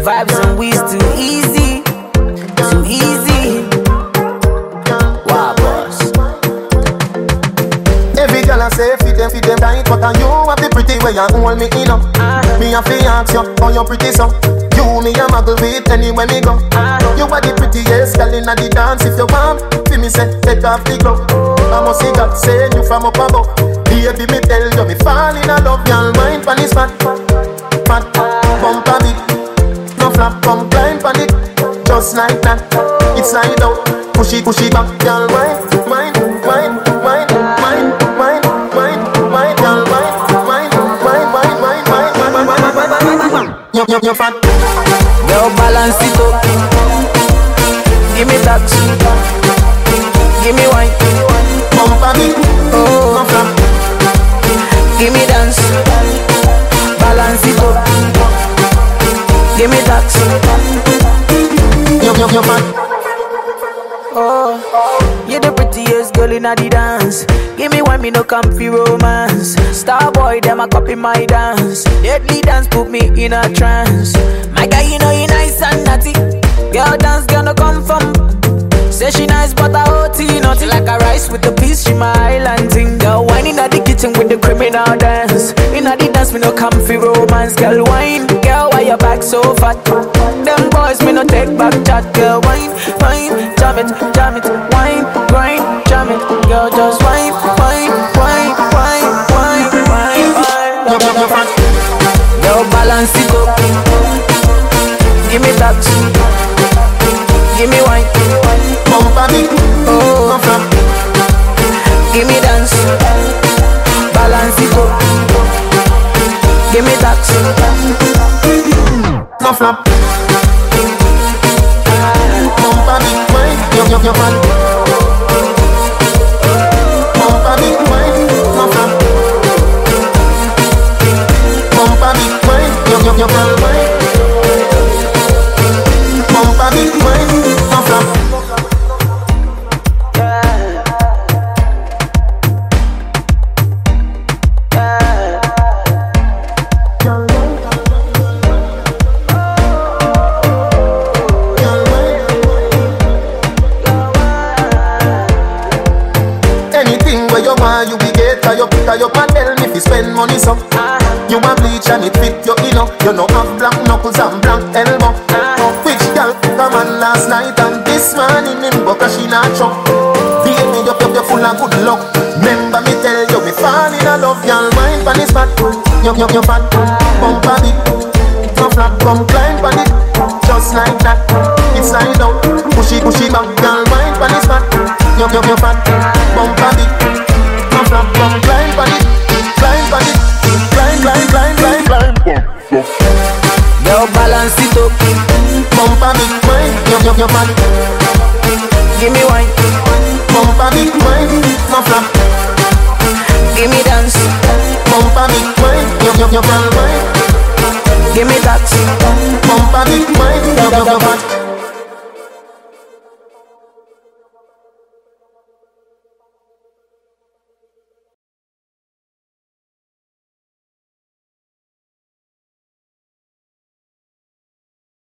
Vibes and we's too easy. Too easy. Wow, boss. Every girl I say fit them tight, but you have the pretty way you hold me in up. Me have to ask you, how you pretty so? You me a muggle with anywhere me go. You are the prettiest girl inna the dance. If you want, feel me say take off the glove. I must see God saying you from up above. Baby me tell you me fall in love. Girl mind pon this fat, fat, bump a bit. No flap, come climb pon it, just like that. It's slide out, push it back. Girl mind, mind, mind, mind, mind, mind, mind, mind. Girl mind, mind, mind, mind, mind, mind, mind, mind. You're fat. Girl, balance it up. Give me that. Give me wine. Bump a bit. Oh, no flap. Give me dance. Balance it up. Give me that. You're fat. Oh, you're the prettiest girl in the dance. Give me one, me no comfy romance. Star boy, them a copy my dance. Deadly dance put me in a trance. My guy, you know you nice and naughty. Girl dance, girl no come from. Say she nice, but I OT naughty. Like a rice with the peas, she my island thing. Girl wine in the kitchen with the criminal dance. In the dance, me no comfy romance. Girl wine, girl why your back so fat? Them boys me no take back chat. Girl wine, wine, jam it, wine, grind, jam it. Girl just wine, wine, wine, wine, wine, wine, wine. You're fat. Girl balance it up. Give me that. Give me wine. Bump a bit. Oh, no flap. give me dance. Balance it up. Give me that. No flap. Bump a bit, wine. You're fat. Bump a bit, wine. No flap. Bump a bit, wine. You're fat, wine. Bump a bit, wine. No flap. Anything where you want, you be get. You pick up and tell me if you spend money so. You want bleach and it fit you enough. You know have black knuckles and black elbow. Which girl come on last night and this morning him go cause she not chop. Baby you're full of good luck. Remember me tell you me fall in love. Girl mind pan is fat. You're fat. Bump a bit. No flap come climb pan it. Just like that. It's slide out. Push it back. Girl mind pan is fat. You're fat. Bump a bit. No flap come climb pan it. Climb pan it. Climb. Girl balance it up. Bump a bit, wine. You're fat. Give me wine. Bump a bit, wine. No flap. Give me dance. Bump a bit, wine. You're fat, wine. Give me that. Bump a bit, wine. You're fat.